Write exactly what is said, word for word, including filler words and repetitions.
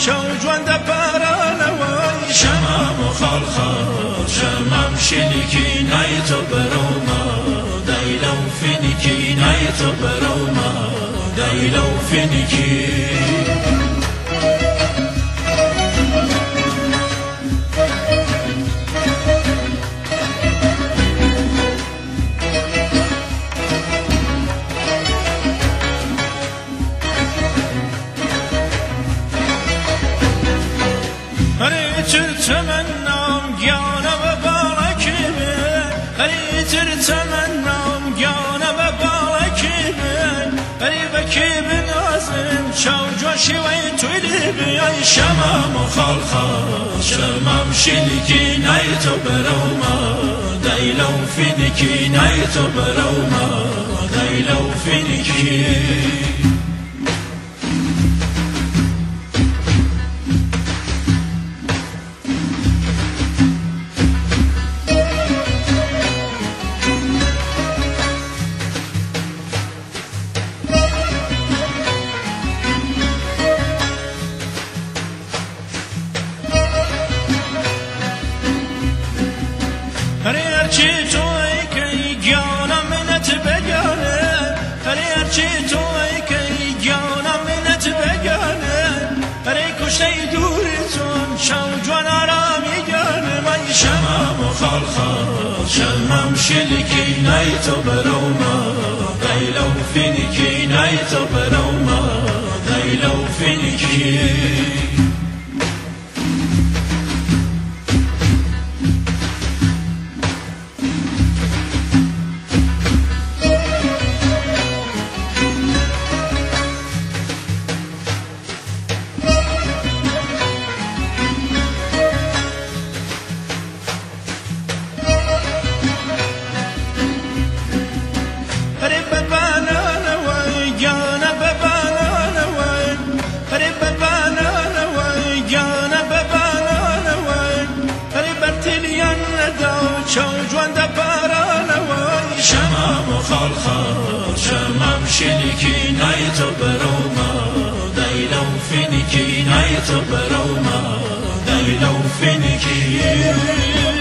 چاو جوان دپارانەوەی شەمام و خاڵخاڵ شەمام شینێکی نایەتۆ بەرەوما دای لەو فێنێکی نایەتۆ بەرەوما دای لەو فێنێکی تمنام گیانە بە باڵێکی بێ هەریتر تەمەنام گیانە بە باڵێکی بێ هەری بەکی بنازم چاو جوان شێوەی توی لێبێ ئەی شەمام و خاڵخاڵ شەمام شینێکی نایەتۆ بەرەوما دای لەو فێنێکی نایەتۆ بەرەوما دای لەو فێنێکی هەرچی تۆی کەی گیانە منەت بەگیانە هەرچی تۆی کەی گیانە منەت بەگیانە هەرێ کوشتەی دووری چۆن چاو جوان ئارامی گیانە مای شەمام و خاڵخاڵ شەمام شینێکی نایەتۆ بەرەوما دای لەو فێنێکی نایەتۆ بەرەوما دای لەو فێنێکی چاو جوان دپارانەوەی شەمام و خاڵخاڵ شەمام شینێکی نایەتۆ بەرەوما دای لەو فێنێکی نایەتۆ بەرەوما دای لەو فێنێکی